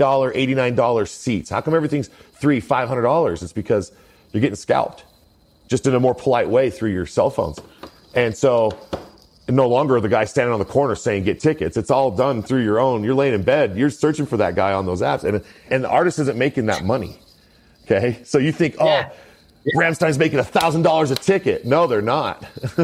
F: $89 seats? How come everything's $300, $500? It's because you're getting scalped, just in a more polite way through your cell phones. And so no longer the guy standing on the corner saying get tickets. It's all done through your own. You're laying in bed. You're searching for that guy on those apps. And the artist isn't making that money. Okay. So you think, Rammstein's making $1,000 a ticket. No, they're not.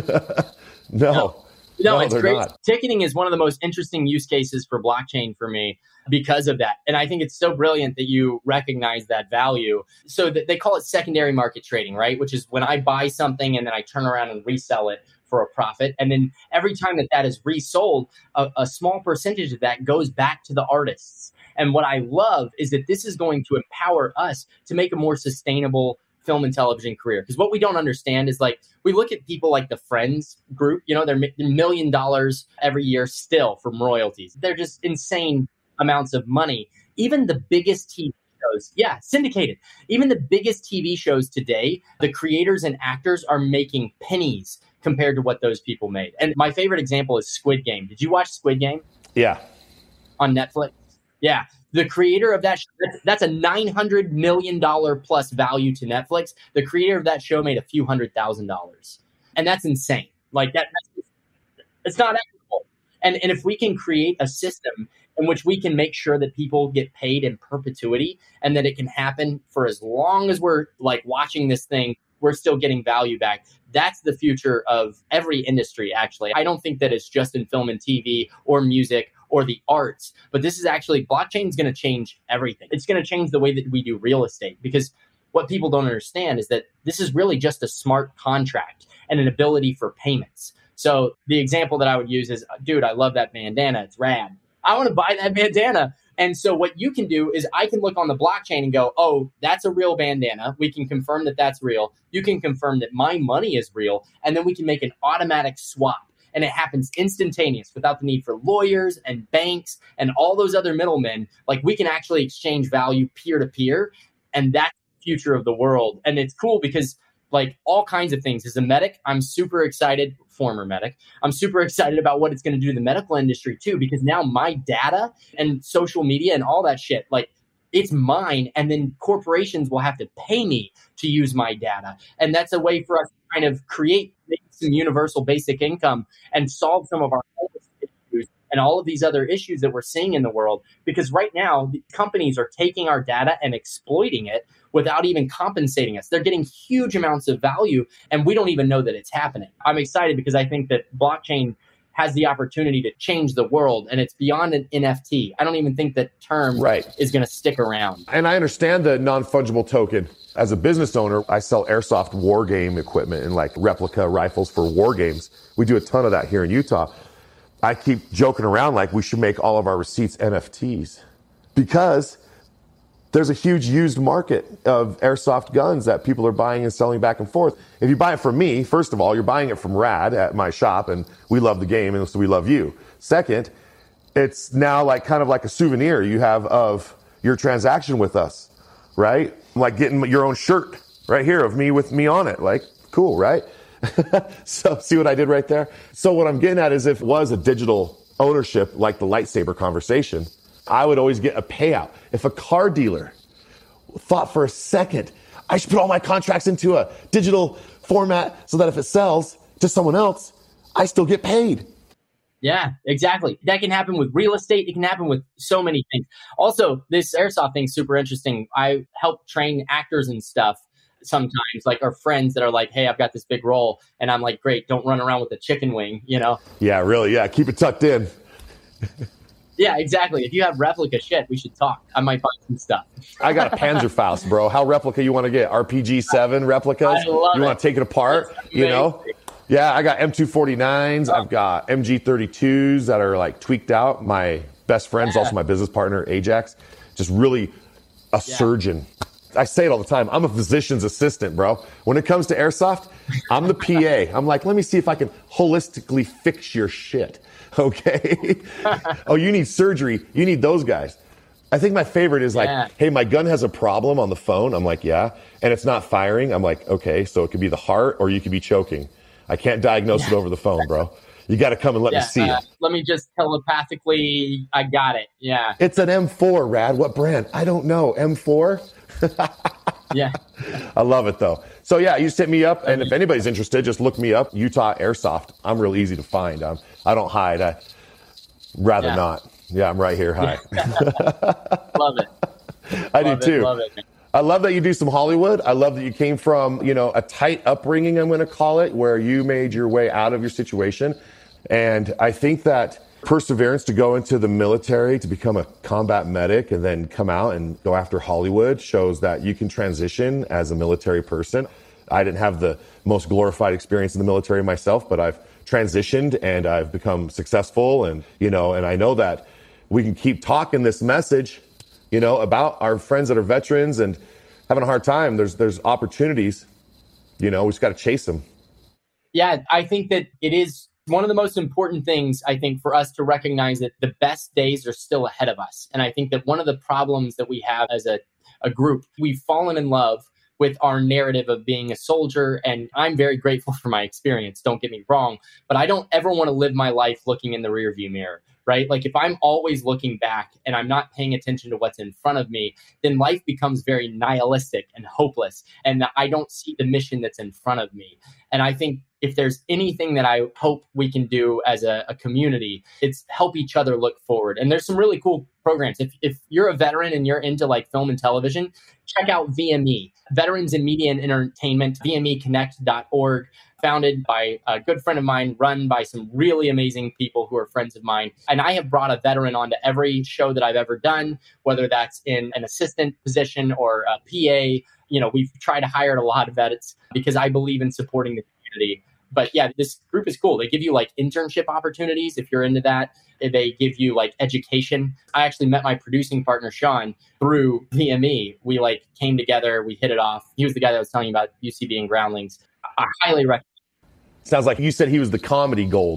F: No,
G: it's great.
F: Not.
G: Ticketing is one of the most interesting use cases for blockchain for me because of that. And I think it's so brilliant that you recognize that value. So that they call it secondary market trading, right? Which is when I buy something and then I turn around and resell it for a profit. And then every time that is resold, a small percentage of that goes back to the artists. And what I love is that this is going to empower us to make a more sustainable film and television career. Because what we don't understand is like, we look at people like the Friends group, you know, they're $1 million every year still from royalties. They're just insane amounts of money. Even the biggest TV shows, syndicated. Even the biggest TV shows today, the creators and actors are making pennies compared to what those people made. And my favorite example is Squid Game. Did you watch Squid Game?
F: Yeah.
G: On Netflix? Yeah. The creator of that, that's a $900 million plus value to Netflix. The creator of that show made a few $100,000. And that's insane. Like it's not equitable. And if we can create a system in which we can make sure that people get paid in perpetuity and that it can happen for as long as we're like watching this thing, we're still getting value back. That's the future of every industry, actually. I don't think that it's just in film and TV or music or the arts, but this is actually, blockchain is going to change everything. It's going to change the way that we do real estate, because what people don't understand is that this is really just a smart contract and an ability for payments. So the example that I would use is, dude, I love that bandana. It's rad. I want to buy that bandana. And so what you can do is I can look on the blockchain and go, oh, that's a real bandana. We can confirm that that's real. You can confirm that my money is real. And then we can make an automatic swap. and it happens instantaneous without the need for lawyers and banks and all those other middlemen. Like, we can actually exchange value peer to peer, and that's the future of the world. And it's cool because like all kinds of things. As a medic, I'm super excited, former medic, I'm super excited about what it's going to do to the medical industry too, because now my data and social media and all that shit, like, it's mine. And then corporations will have to pay me to use my data. And that's a way for us to kind of create some universal basic income and solve some of our issues and all of these other issues that we're seeing in the world. Because right now, the companies are taking our data and exploiting it without even compensating us. They're getting huge amounts of value, and we don't even know that it's happening. I'm excited because I think that blockchain has the opportunity to change the world, and it's beyond an NFT. I don't even think that term is going to stick around.
F: And I understand the non-fungible token. As a business owner, I sell airsoft war game equipment and like replica rifles for war games. We do a ton of that here in Utah. I keep joking around like we should make all of our receipts NFTs because there's a huge used market of airsoft guns that people are buying and selling back and forth. If you buy it from me, first of all, you're buying it from Rad at my shop, and we love the game, and so we love you. Second, it's now like kind of like a souvenir you have of your transaction with us, right? Like getting your own shirt right here of me with me on it. Like, cool, right? So see what I did right there? So what I'm getting at is if it was a digital ownership like the lightsaber conversation, I would always get a payout. If a car dealer thought for a second, I should put all my contracts into a digital format so that if it sells to someone else, I still get paid.
G: Yeah, exactly. That can happen with real estate. It can happen with so many things. Also, this airsoft thing is super interesting. I help train actors and stuff sometimes, like our friends that are like, hey, I've got this big role. And I'm like, great, don't run around with a chicken wing, you know?
F: Yeah, really. Yeah, keep it tucked in.
G: Yeah, exactly. If you have replica shit, we should talk. I might buy some stuff.
F: I got a Panzerfaust, bro. How replica you want to get? RPG-7 replicas? You want to take it apart, you know? Yeah, I got M249s. I've got MG32s that are like tweaked out. My best friend's also my business partner, Ajax. Just really a surgeon. I say it all the time. I'm a physician's assistant, bro. When it comes to airsoft, I'm the PA. I'm like, let me see if I can holistically fix your shit. Okay. Oh, you need surgery. You need those guys. I think my favorite is like, hey, my gun has a problem on the phone. I'm like, yeah. And it's not firing. I'm like, okay, so it could be the heart or you could be choking. I can't diagnose it over the phone, bro. You got to come and let me see it.
G: Let me just telepathically, I got it. Yeah.
F: It's an M4, Rad. What brand? I don't know. M4?
G: Yeah.
F: I love it, though. So, yeah, you just hit me up. And if anybody's interested, just look me up. Utah Airsoft. I'm real easy to find. I don't hide. I rather not. Yeah, I'm right here. Hi.
G: Love it.
F: I do, too.
G: Love it.
F: I love that you do some Hollywood. I love that you came from, you know, a tight upbringing, I'm going to call it, where you made your way out of your situation. And I think that perseverance to go into the military, to become a combat medic and then come out and go after Hollywood shows that you can transition as a military person. I didn't have the most glorified experience in the military myself, but I've transitioned and I've become successful. And, you know, and I know that we can keep talking this message, you know, about our friends that are veterans and having a hard time. There's opportunities, you know, we just got to chase them.
G: Yeah, I think that it is one of the most important things, I think, for us to recognize that the best days are still ahead of us. And I think that one of the problems that we have as a group, we've fallen in love with our narrative of being a soldier. And I'm very grateful for my experience, don't get me wrong, but I don't ever want to live my life looking in the rearview mirror, right? Like if I'm always looking back and I'm not paying attention to what's in front of me, then life becomes very nihilistic and hopeless. And I don't see the mission that's in front of me. And I think if there's anything that I hope we can do as a community, it's help each other look forward. And there's some really cool programs. If you're a veteran and you're into like film and television, check out VME, Veterans in Media and Entertainment, VMEconnect.org, founded by a good friend of mine, run by some really amazing people who are friends of mine. And I have brought a veteran onto every show that I've ever done, whether that's in an assistant position or a PA. You know, we've tried to hire a lot of vets because I believe in supporting the community. But yeah, this group is cool. They give you like internship opportunities if you're into that. They give you like education. I actually met my producing partner, Sean, through VME. We like came together. We hit it off. He was the guy that was telling you about UCB and Groundlings. I highly recommend.
F: Sounds like you said he was the comedy gold.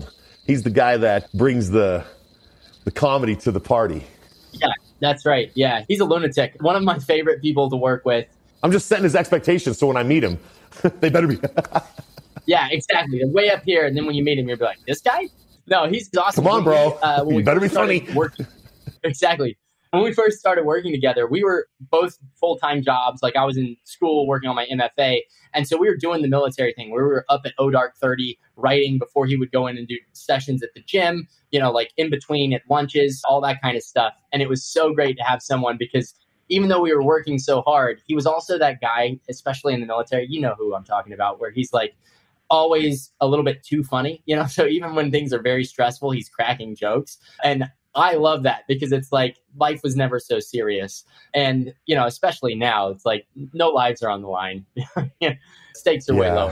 F: He's the guy that brings the comedy to the party.
G: Yeah, that's right. Yeah, he's a lunatic. One of my favorite people to work with.
F: I'm just setting his expectations so when I meet him, they better be.
G: Yeah, exactly. They're way up here, and then when you meet him, you'll be like, this guy? No, he's awesome.
F: Come on, bro. You better be funny.
G: Exactly. When we first started working together, we were both full-time jobs. Like I was in school working on my MFA. And so we were doing the military thing where we were up at ODark 30 writing before he would go in and do sessions at the gym, like in between at lunches, all that kind of stuff. And it was so great to have someone because even though we were working so hard, he was also that guy, especially in the military, you know who I'm talking about, where he's like always a little bit too funny, so even when things are very stressful, he's cracking jokes. And I love that because it's like life was never so serious. And, especially now, it's like no lives are on the line. Stakes are way lower.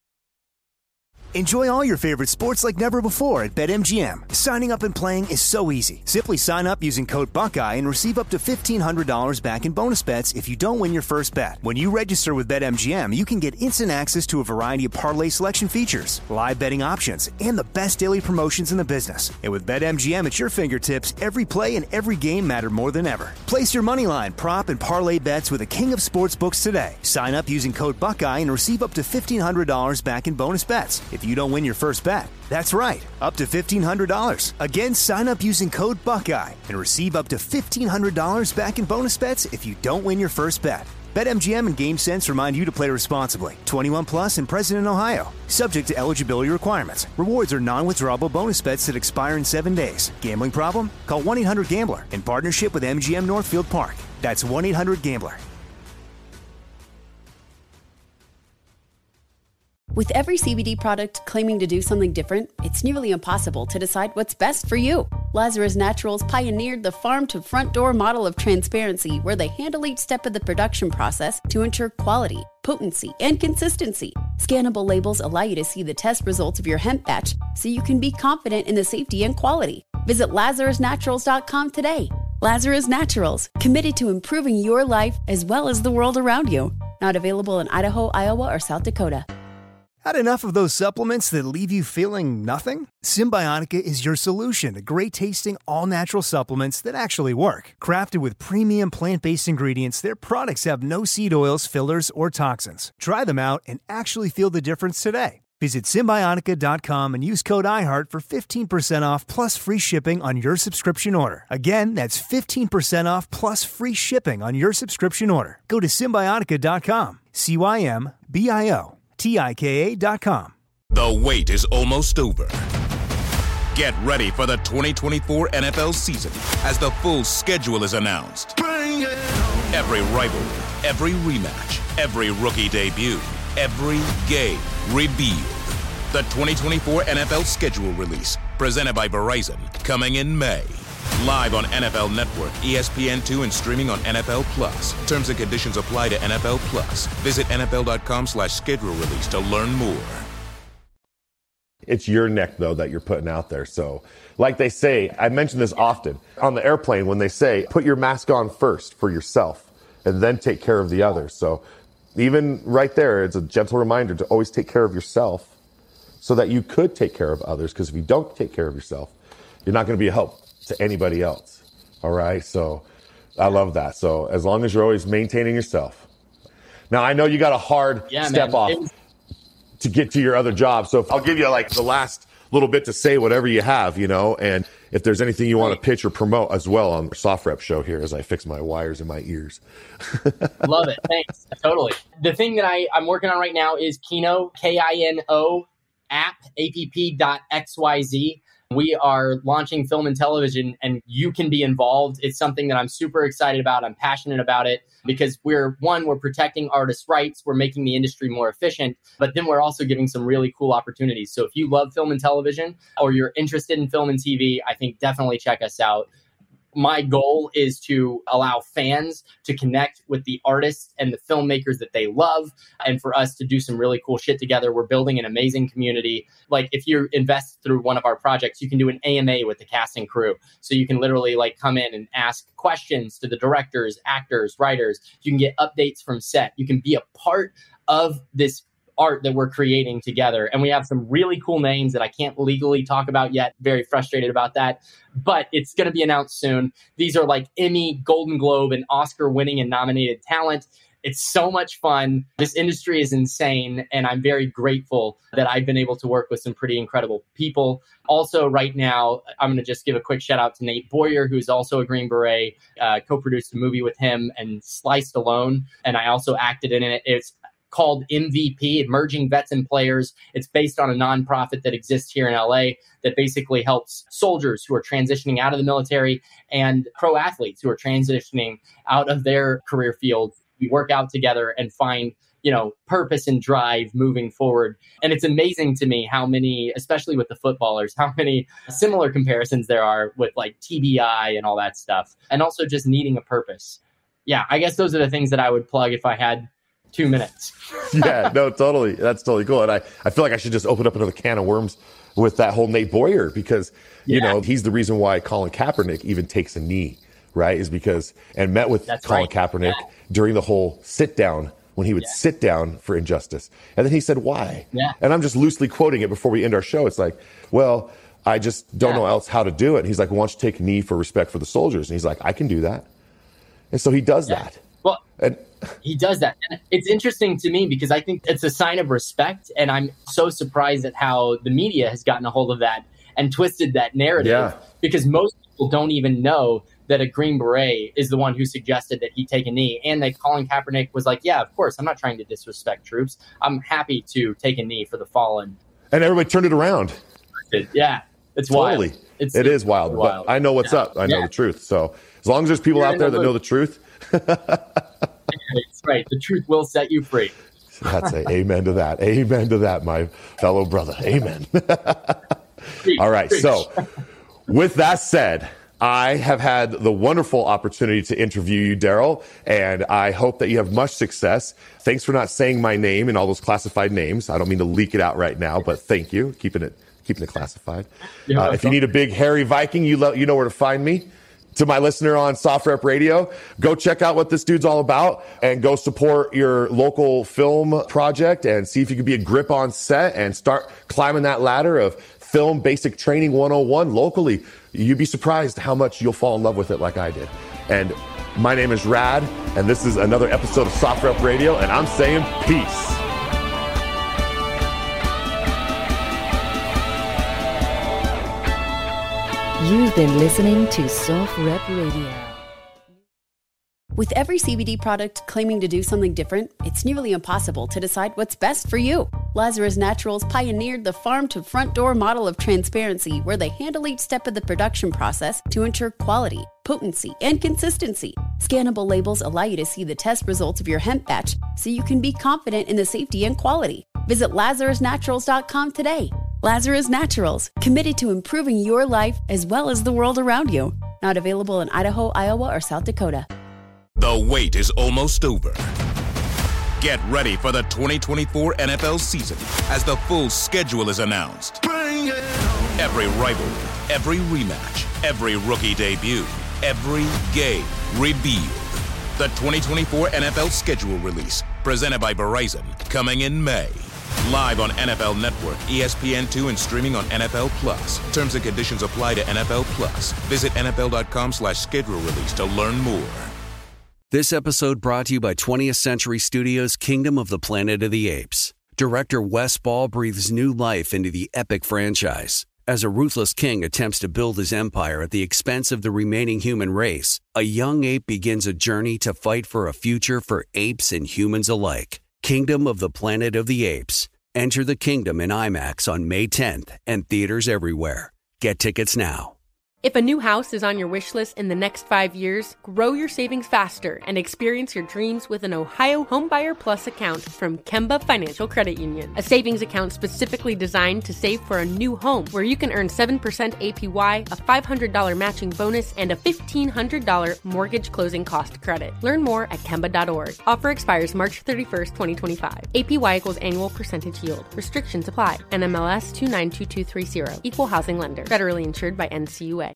C: Enjoy all your favorite sports like never before at BetMGM. Signing up and playing is so easy. Simply sign up using code Buckeye and receive up to $1,500 back in bonus bets if you don't win your first bet. When you register with BetMGM, you can get instant access to a variety of parlay selection features, live betting options, and the best daily promotions in the business. And with BetMGM at your fingertips, every play and every game matter more than ever. Place your moneyline, prop, and parlay bets with the king of sportsbooks today. Sign up using code Buckeye and receive up to $1,500 back in bonus bets if you don't win your first bet. That's right, up to $1,500. Again, sign up using code Buckeye and receive up to $1,500 back in bonus bets if you don't win your first bet. BetMGM and GameSense remind you to play responsibly. 21 plus and present in Ohio. Subject to eligibility requirements. Rewards are non-withdrawable bonus bets that expire in 7 days. Gambling problem? Call 1-800-GAMBLER in partnership with MGM Northfield Park. That's 1-800-GAMBLER.
D: With every CBD product claiming to do something different, it's nearly impossible to decide what's best for you. Lazarus Naturals pioneered the farm-to-front-door model of transparency where they handle each step of the production process to ensure quality, potency, and consistency. Scannable labels allow you to see the test results of your hemp batch so you can be confident in the safety and quality. Visit LazarusNaturals.com today. Lazarus Naturals, committed to improving your life as well as the world around you. Not available in Idaho, Iowa, or South Dakota.
C: Had enough of those supplements that leave you feeling nothing? Symbiotica is your solution to great-tasting, all-natural supplements that actually work. Crafted with premium plant-based ingredients, their products have no seed oils, fillers, or toxins. Try them out and actually feel the difference today. Visit Symbiotica.com and use code IHEART for 15% off plus free shipping on your subscription order. Again, that's 15% off plus free shipping on your subscription order. Go to Symbiotica.com, CYMBIOTIKA.com.
I: The wait is almost over. Get ready for the 2024 NFL season as the full schedule is announced. Every rivalry, every rematch, every rookie debut, every game revealed. The 2024 NFL schedule release, presented by Verizon, coming in May. Live on NFL Network, ESPN2, and streaming on NFL Plus. Terms and conditions apply to NFL Plus. Visit NFL.com/schedule release to learn more.
F: It's your neck, though, that you're putting out there. So, like they say, I mention this often on the airplane when they say, put your mask on first for yourself and then take care of the others. So, even right there, it's a gentle reminder to always take care of yourself so that you could take care of others. Because if you don't take care of yourself, you're not going to be a help to anybody else. All right. So I love that. So as long as you're always maintaining yourself. Now, I know you got a hard step off to get to your other job. So I'll give you like the last little bit to say whatever you have, and if there's anything you want to pitch or promote as well on the Soft Rep show here as I fix my wires in my ears.
G: Love it. Thanks. Totally. The thing that I'm working on right now is Kino, Kino app.xyz. We are launching film and television, and you can be involved. It's something that I'm super excited about. I'm passionate about it because we're protecting artists' rights. We're making the industry more efficient, but then we're also giving some really cool opportunities. So if you love film and television or you're interested in film and TV, I think definitely check us out. My goal is to allow fans to connect with the artists and the filmmakers that they love, and for us to do some really cool shit together. We're building an amazing community. Like if you invest through one of our projects, you can do an AMA with the cast and crew. So you can literally come in and ask questions to the directors, actors, writers. You can get updates from set. You can be a part of this art that we're creating together. And we have some really cool names that I can't legally talk about yet. Very frustrated about that, but it's going to be announced soon. These are like Emmy, Golden Globe, and Oscar winning and nominated talent. It's so much fun. This industry is insane, and I'm very grateful that I've been able to work with some pretty incredible people. Also, right now, I'm going to just give a quick shout out to Nate Boyer, who's also a Green Beret, co-produced a movie with him and Sliced Alone, and I also acted in it. It's called MVP, Emerging Vets and Players. It's based on a nonprofit that exists here in LA that basically helps soldiers who are transitioning out of the military and pro athletes who are transitioning out of their career fields. We work out together and find, purpose and drive moving forward. And it's amazing to me how many, especially with the footballers, how many similar comparisons there are with like TBI and all that stuff. And also just needing a purpose. Yeah, I guess those are the things that I would plug if I had 2 minutes.
F: Yeah, no, totally. That's totally cool. And I feel like I should just open up another can of worms with that whole Nate Boyer because, he's the reason why Colin Kaepernick even takes a knee, right? Is because, and met with Colin Kaepernick during the whole sit down when he would sit down for injustice. And then he said, why? Yeah. And I'm just loosely quoting it before we end our show. It's like, well, I just don't know else how to do it. And he's like, well, why don't you take a knee for respect for the soldiers? And he's like, I can do that. And so he does that.
G: Well, he does that. And it's interesting to me because I think it's a sign of respect. And I'm so surprised at how the media has gotten a hold of that and twisted that narrative because most people don't even know that a Green Beret is the one who suggested that he take a knee and that Colin Kaepernick was like, yeah, of course, I'm not trying to disrespect troops. I'm happy to take a knee for the fallen.
F: And everybody turned it around.
G: Yeah, it's
F: totally.
G: Wild.
F: It is wild, but I know what's up. I know the truth. So as long as there's people out there that know the truth.
G: That's right. The truth will set you free.
F: That's a amen to that. Amen to that, my fellow brother. Amen. All right. So with that said, I have had the wonderful opportunity to interview you, Daryl, and I hope that you have much success. Thanks for not saying my name and all those classified names. I don't mean to leak it out right now, but thank you. Keeping it classified. If you need a big hairy Viking, you know where to find me. To my listener on Soft Rep Radio, go check out what this dude's all about and go support your local film project and see if you can be a grip on set and start climbing that ladder of film basic training 101 locally. You'd be surprised how much you'll fall in love with it like I did. And my name is Rad, and this is another episode of Soft Rep Radio, and I'm saying peace.
E: You've been listening to Soft Rep Radio.
D: With every CBD product claiming to do something different, it's nearly impossible to decide what's best for you. Lazarus Naturals pioneered the farm-to-front-door model of transparency where they handle each step of the production process to ensure quality, potency, and consistency. Scannable labels allow you to see the test results of your hemp batch so you can be confident in the safety and quality. Visit LazarusNaturals.com today. Lazarus Naturals, committed to improving your life as well as the world around you. Not available in Idaho, Iowa, or South Dakota.
I: The wait is almost over. Get ready for the 2024 NFL season as the full schedule is announced. Every rivalry, every rematch, every rookie debut, every game revealed. The 2024 NFL schedule release, presented by Verizon, coming in May. Live on NFL Network, ESPN2, and streaming on NFL Plus. Terms and conditions apply to NFL Plus. Visit NFL.com/schedule release to learn more.
J: This episode brought to you by 20th Century Studios' Kingdom of the Planet of the Apes. Director Wes Ball breathes new life into the epic franchise. As a ruthless king attempts to build his empire at the expense of the remaining human race, a young ape begins a journey to fight for a future for apes and humans alike. Kingdom of the Planet of the Apes. Enter the kingdom in IMAX on May 10th and theaters everywhere. Get tickets now.
K: If a new house is on your wish list in the next 5 years, grow your savings faster and experience your dreams with an Ohio Homebuyer Plus account from Kemba Financial Credit Union. A savings account specifically designed to save for a new home where you can earn 7% APY, a $500 matching bonus, and a $1,500 mortgage closing cost credit. Learn more at Kemba.org. Offer expires March 31st, 2025. APY equals annual percentage yield. Restrictions apply. NMLS 292230. Equal housing lender. Federally insured by NCUA.